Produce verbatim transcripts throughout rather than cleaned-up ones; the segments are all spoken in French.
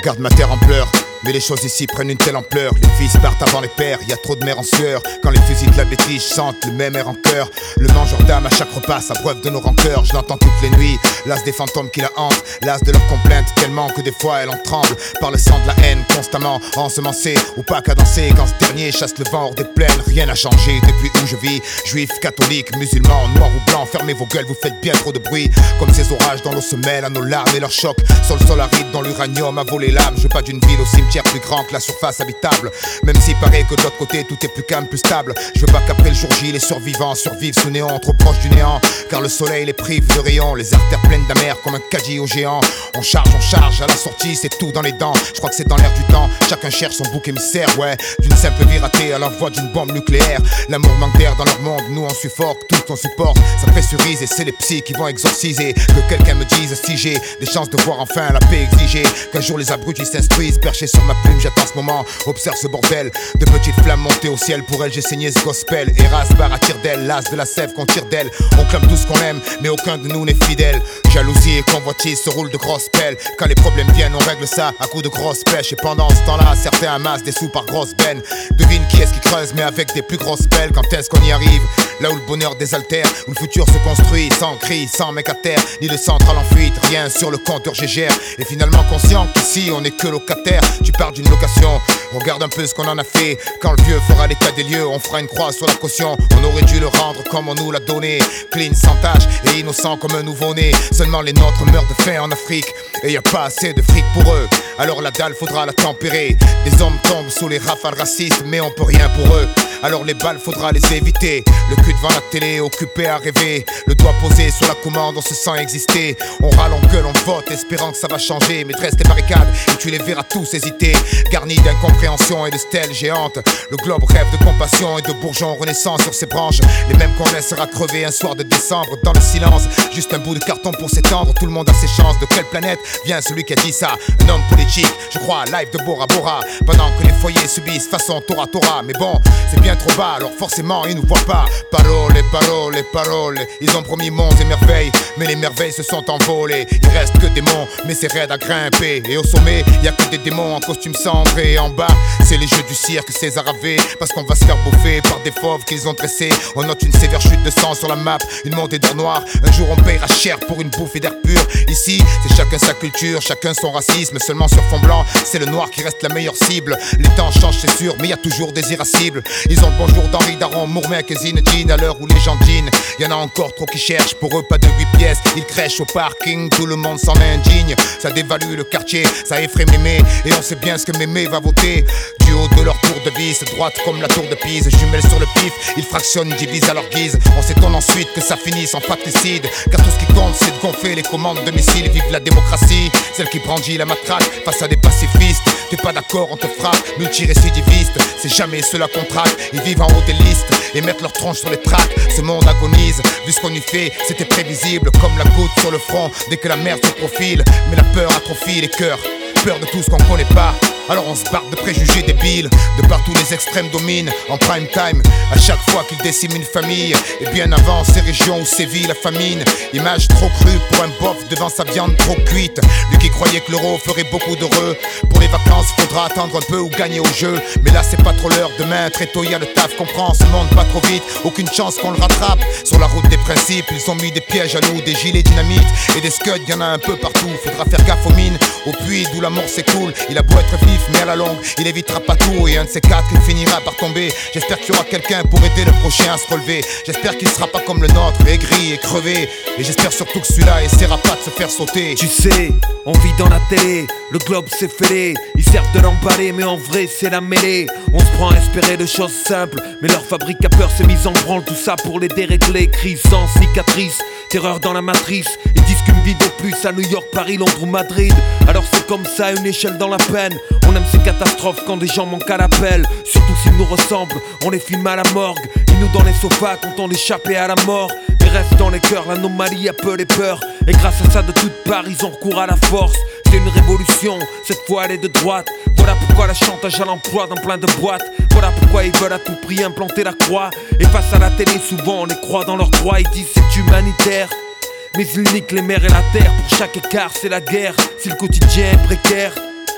regarde ma terre en pleurs. Mais les choses ici prennent une telle ampleur. Les fils partent avant les pères, y a trop de mères en sueur. Quand les fusils de la bêtise chantent le même air en cœur. Le mangeur d'âme à chaque repas s'abreuve de nos rancœurs. Je l'entends toutes les nuits, l'as des fantômes qui la hantent. L'as de leurs complaintes tellement que des fois elle en tremble. Par le sang de la haine constamment ensemencé. Ou pas qu'à danser quand ce dernier chasse le vent hors des plaines. Rien n'a changé depuis où je vis. Juifs, catholiques, musulmans, noirs ou blancs, fermez vos gueules, vous faites bien trop de bruit. Comme ces orages dont l'eau se mêle à nos larmes et leurs chocs. Sur le sol aride dont l'uranium a volé l'âme. Je veux pas d'une ville au cimetière plus grand que la surface habitable. Même s'il paraît que de l'autre côté tout est plus calme, plus stable. Je veux pas qu'après le jour J les survivants survivent sous néant, trop proche du néant. Car le soleil les prive de rayons, les artères pleines d'amer comme un caddie au géant. On charge, on charge, à la sortie c'est tout dans les dents. Je crois que c'est dans l'air du temps, chacun cherche son bouc émissaire. Ouais, d'une simple vie ratée à l'envoi d'une bombe nucléaire. L'amour manque d'air dans leur monde, nous on suffoque, tout on supporte. Ça pressurise et c'est les psys qui vont exorciser. Que quelqu'un me dise si j'ai des chances de voir enfin la paix exiger. Qu'un jour les abrutis s'instruisent, perchés sur ma plume, j'attends ce moment. Observe ce bordel, de petites flammes montées au ciel. Pour elle j'ai saigné ce gospel. Eras, barre à tire d'elle, l'as de la sève qu'on tire d'elle. On clame tout ce qu'on aime, mais aucun de nous n'est fidèle. Jalousie et convoitise se roulent de grosses pelles. Quand les problèmes viennent, on règle ça à coups de grosses pêches. Et pendant ce temps-là, certains amassent des sous par grosses bennes. Devine qui est-ce qui creuse, mais avec des plus grosses pelles. Quand est-ce qu'on y arrive? Là où le bonheur désaltère, où le futur se construit, sans cri, sans mec à terre, ni de centrale en fuite, rien sur le compteur G G R. Et finalement conscient qu'ici on est que locataire. Tu pars d'une location, regarde un peu ce qu'on en a fait. Quand le vieux fera l'état des lieux, on fera une croix sur la caution. On aurait dû le rendre comme on nous l'a donné. Clean, sans tache et innocent comme un nouveau-né. Seulement les nôtres meurent de faim en Afrique. Et y a pas assez de fric pour eux. Alors la dalle faudra la tempérer. Des hommes tombent sous les rafales racistes, mais on peut rien pour eux. Alors les balles faudra les éviter. Le cul devant la télé, occupé à rêver. Le doigt posé sur la commande, on se sent exister. On râle, on gueule, on vote, espérant que ça va changer. Mais dresse tes barricades et tu les verras tous hésiter. Garnis d'incompréhension et de stèles géantes. Le globe rêve de compassion et de bourgeons renaissants sur ses branches. Les mêmes qu'on laissera crever un soir de décembre dans le silence. Juste un bout de carton pour s'étendre. Tout le monde a ses chances. De quelle planète vient celui qui a dit ça? Un homme politique, je crois, live de Bora Bora. Pendant que les foyers subissent façon Tora Tora. Mais bon, c'est bien trop bas, alors forcément ils nous voient pas. Parole, parole, parole. Ils ont promis monts et merveilles, mais les merveilles se sont envolées. Il reste que des monts, mais c'est raide à grimper. Et au sommet, y a que des démons en costume cendré. Et en bas, c'est les jeux du cirque César avait. Parce qu'on va se faire bouffer par des fauves qu'ils ont dressés. On note une sévère chute de sang sur la map, une montée d'or noir. Un jour on paiera cher pour une bouffée d'air pur. Ici, c'est chacun sa culture, chacun son racisme. Seulement sur fond blanc, c'est le noir qui reste la meilleure cible. Les temps changent c'est sûr, mais y a toujours des irascibles. Ils ont le bonjour d'Henri Daron, Mourmec et Zinedine. À l'heure où les gens dînent, y'en a encore trop qui cherchent. Pour eux pas de huit pièces, ils crèchent au parking. Tout le monde s'en indigne, ça dévalue le quartier, ça effraie Mémé. Et on sait bien ce que Mémé va voter. Du haut de leur tour de vis, droite comme la tour de Pise. Jumelles sur le pif, ils fractionnent, divisent à leur guise. On s'étonne ensuite que ça finisse en fratricide. Car tout ce qui compte c'est de gonfler les commandes de missiles. Vive la démocratie, celle qui brandit la matraque face à des pacifistes. T'es pas d'accord, on te frappe, multirécidiviste. C'est jamais ceux-là qu'on traque, ils vivent en haut des listes et mettent leur tronche sur les tracks. Ce monde agonise, vu ce qu'on y fait, c'était prévisible. Comme la goutte sur le front, dès que la merde se profile. Mais la peur atrophie les cœurs, peur de tout ce qu'on connaît pas. Alors on se barre de préjugés débiles. De partout les extrêmes dominent en prime time. À chaque fois qu'ils déciment une famille. Et bien avant ces régions où sévit la famine. Image trop crue pour un bof devant sa viande trop cuite. Lui qui croyait que l'euro ferait beaucoup d'heureux. Pour les vacances faudra attendre un peu ou gagner au jeu. Mais là c'est pas trop l'heure, demain très tôt y'a le taf. Comprends, ce monde pas trop vite, aucune chance qu'on le rattrape. Sur la route des principes, ils ont mis des pièges à nous. Des gilets dynamite et des scuds, y'en a un peu partout. Faudra faire gaffe aux mines, au puits d'où la mort s'écoule. Il a beau être vif mais à la longue, il évitera pas tout. Et un de ces quatre, il finira par tomber. J'espère qu'il y aura quelqu'un pour aider le prochain à se relever. J'espère qu'il sera pas comme le nôtre, aigri et crevé. Et j'espère surtout que celui-là essaiera pas de se faire sauter. Tu sais, on vit dans la télé, le globe s'est fêlé. Ils servent de l'emballer mais en vrai c'est la mêlée. On se prend à espérer de choses simples, mais leur fabrique à peur s'est mise en branle. Tout ça pour les dérégler, crise sans cicatrice. Terreur dans la matrice, ils disent qu'une vie de plus à New York, Paris, Londres ou Madrid. Alors c'est comme ça, une échelle dans la peine. On aime ces catastrophes quand des gens manquent à l'appel. Surtout s'ils nous ressemblent, on les filme à la morgue. Ils nous dans les sofas, content d'échapper à la mort. Mais reste dans les cœurs, l'anomalie a peu les peurs. Et grâce à ça de toutes parts, ils ont recours à la force. C'est une révolution, cette fois elle est de droite. Voilà pourquoi la chantage à l'emploi dans plein de boîtes. Voilà pourquoi ils veulent à tout prix implanter la croix. Et face à la télé, souvent on les croit dans leurs droits. Ils disent c'est humanitaire, mais ils niquent les mers et la terre. Pour chaque écart c'est la guerre, si le quotidien est précaire,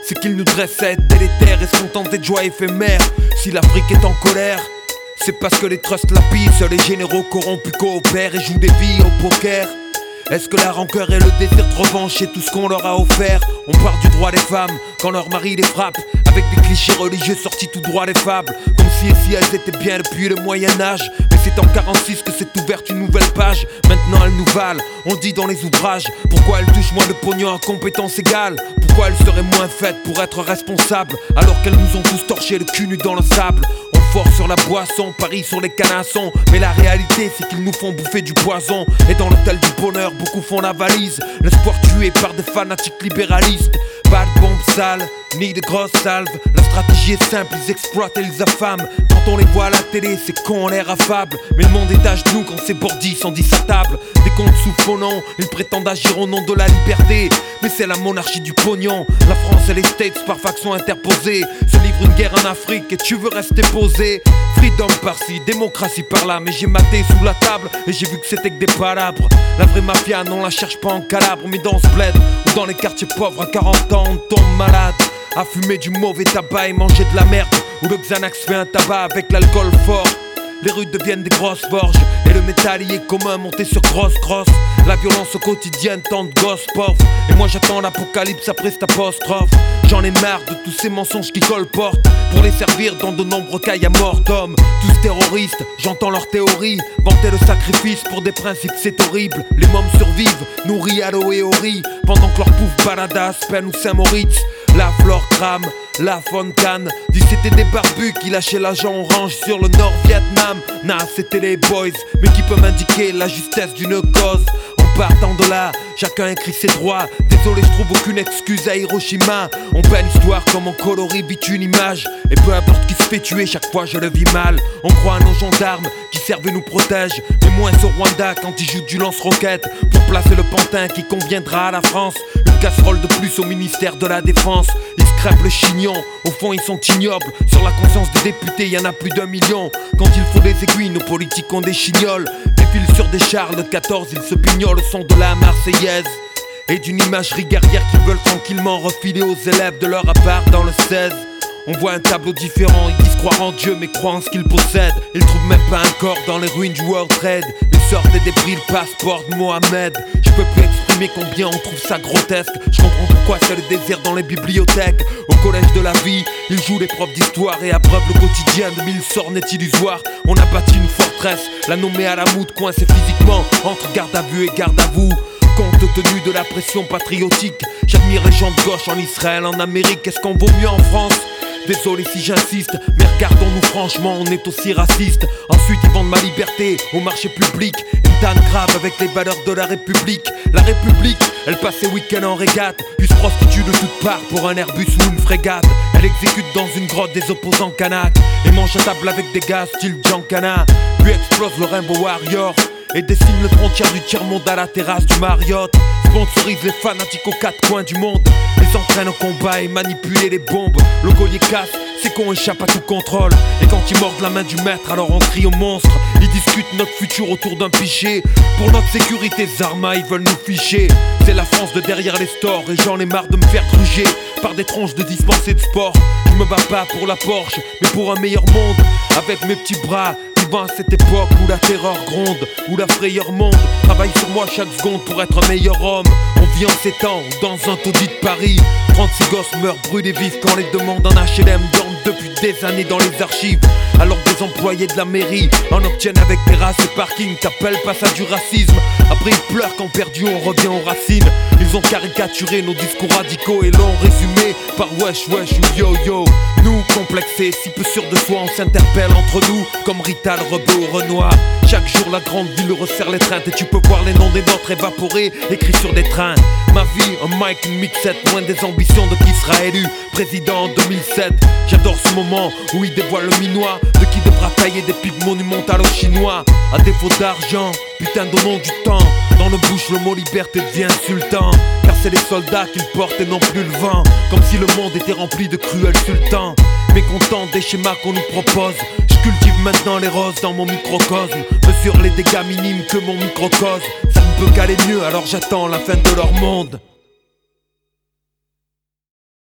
c'est qu'ils nous dressent à être délétères et se contenter de joie éphémère. Si l'Afrique est en colère, c'est parce que les trusts la pissent, les généraux corrompus coopèrent et jouent des vies au poker. Est-ce que la rancœur et le désir de revanche est tout ce qu'on leur a offert? On parle du droit des femmes quand leur mari les frappe, avec des clichés religieux sortis tout droit des fables, comme si et si elles étaient bien depuis le Moyen-Âge. Mais c'est en quarante-six que s'est ouverte une nouvelle page. Maintenant elles nous valent, on dit dans les ouvrages. Pourquoi elles touchent moins de pognon à compétences égales? Pourquoi elles seraient moins faites pour être responsables, alors qu'elles nous ont tous torché le cul nu dans le sable? On force sur la boisson, parie sur les canassons, mais la réalité c'est qu'ils nous font bouffer du poison. Et dans l'hôtel du bonheur, beaucoup font la valise, l'espoir tué par des fanatiques libéralistes. Pas de bombes sales, ni de grosses salves. La stratégie est simple, ils exploitent et ils affament. Quand on les voit à la télé, c'est con, on l'air affable. Mais le monde est à genoux quand ces bordis sont dix à table. Des comptes sous faux nom, ils prétendent agir au nom de la liberté, mais c'est la monarchie du pognon. La France et les States par faction interposée se livrent une guerre en Afrique et tu veux rester posé. Freedom par-ci, démocratie par-là, mais j'ai maté sous la table et j'ai vu que c'était que des palabres. La vraie mafia, non, la cherche pas en Calabre, mais dans ce bled ou dans les quartiers pauvres. À quarante ans on tombe malade, à fumer du mauvais tabac et manger de la merde, où le Xanax fait un tabac avec l'alcool fort. Les rues deviennent des grosses forges et le métal y est commun, monté sur grosse crosse. La violence au quotidien, tant de gosses pauvres. Et moi j'attends l'apocalypse après cette apostrophe. J'en ai marre de tous ces mensonges qui colportent pour les servir dans de nombreux cailles à mort d'hommes. Tous terroristes, j'entends leurs théories, vanter le sacrifice pour des principes, c'est horrible. Les mômes survivent, nourris à l'eau et au riz, pendant que leur pouf balade à Aspen ou Saint-Moritz. La flore crame, la faune canne. Dis c'était des barbus qui lâchaient l'agent orange sur le Nord-Vietnam. Nah, c'était les boys, mais qui peut m'indiquer la justesse d'une cause? En partant de là, chacun écrit ses droits. Désolé, je trouve aucune excuse à Hiroshima. On peint l'histoire comme on colorie vite une image. Et peu importe qui se fait tuer, chaque fois je le vis mal. On croit à nos gendarmes qui servent et nous protègent, mais moins au Rwanda quand ils jouent du lance-roquette pour placer le pantin qui conviendra à la France. Une casserole de plus au ministère de la Défense. Ils se crêpent le chignon, au fond ils sont ignobles. Sur la conscience des députés, y en a plus d'un million. Quand il faut des aiguilles, nos politiques ont des chignoles. Défilent sur des chars de quatorze, ils se pignolent au son de la Marseillaise et d'une imagerie guerrière qu'ils veulent tranquillement refiler aux élèves de leur appart dans le seize. On voit un tableau différent, ils disent croire en Dieu mais croient en ce qu'ils possèdent. Ils trouvent même pas un corps dans les ruines du World Trade. Ils sortent des débris, le passeport de Mohamed. Je peux plus exprimer combien on trouve ça grotesque. Je comprends pourquoi c'est le désir dans les bibliothèques. Au collège de la vie, ils jouent les profs d'histoire et abreuvent le quotidien de mille sornettes illusoires. On a bâti une forteresse, la nommée à la moute, coincée physiquement entre garde à vue et garde à vous. Compte tenu de la pression patriotique, j'admire les gens de gauche en Israël, en Amérique. Est-ce qu'on vaut mieux en France? Désolé si j'insiste, mais regardons-nous franchement, on est aussi raciste. Ensuite ils vendent ma liberté au marché public, une tanne grave avec les valeurs de la République. La République, elle passe ses week-ends en régate, puis se prostitue de toutes parts pour un Airbus ou une frégate. Elle exécute dans une grotte des opposants canaques et mange à table avec des gars style Giancana. Puis explose le Rainbow Warrior et dessine le frontière du tiers-monde à la terrasse du Marriott. Sponsorise les fanatiques aux quatre coins du monde, les entraîne au combat et manipuler les bombes. Le collier casse, c'est qu'on échappe à tout contrôle. Et quand ils mordent la main du maître, alors on crie au monstre. Ils discutent notre futur autour d'un pichet. Pour notre sécurité, Zarma, ils veulent nous ficher. C'est la France de derrière les stores et j'en ai marre de me faire gruger par des tronches de dispensés de sport. Je me bats pas pour la Porsche, mais pour un meilleur monde. Avec mes petits bras, vivant à cette époque où la terreur gronde, où la frayeur monte. Travaille sur moi chaque seconde pour être un meilleur homme. On vit en ces temps, dans un taudis de Paris. trente-six gosses meurent brûlés vifs quand les demandes en H L M dorment depuis des années dans les archives. Alors des employés de la mairie en obtiennent avec terrasse et parking. T'appelles pas ça du racisme? Après ils pleurent quand perdu on revient aux racines. Ils ont caricaturé nos discours radicaux et l'ont résumé par wesh wesh ou yo yo. Nous complexés, si peu sûrs de soi, on s'interpelle entre nous comme Rital, Rebeu ou Renoir. Chaque jour la grande ville resserre les trains et tu peux voir les noms des nôtres évaporés écrits sur des trains. Ma vie, un mic, une mixette, loin des ambitions de qui sera élu président en deux mille sept. J'adore ce moment où il dévoile le minois de qui devra tailler des pics monumentales aux Chinois. À défaut d'argent, putain donnons du temps. Dans nos bouches le mot liberté devient insultant, car c'est les soldats qu'ils portent et non plus le vent. Comme si le monde était rempli de cruels sultans, mécontents des schémas qu'on nous propose. Je cultive maintenant les roses dans mon microcosme, mesure les dégâts minimes que mon microcosme. Ça ne peut qu'aller mieux, alors j'attends la fin de leur monde.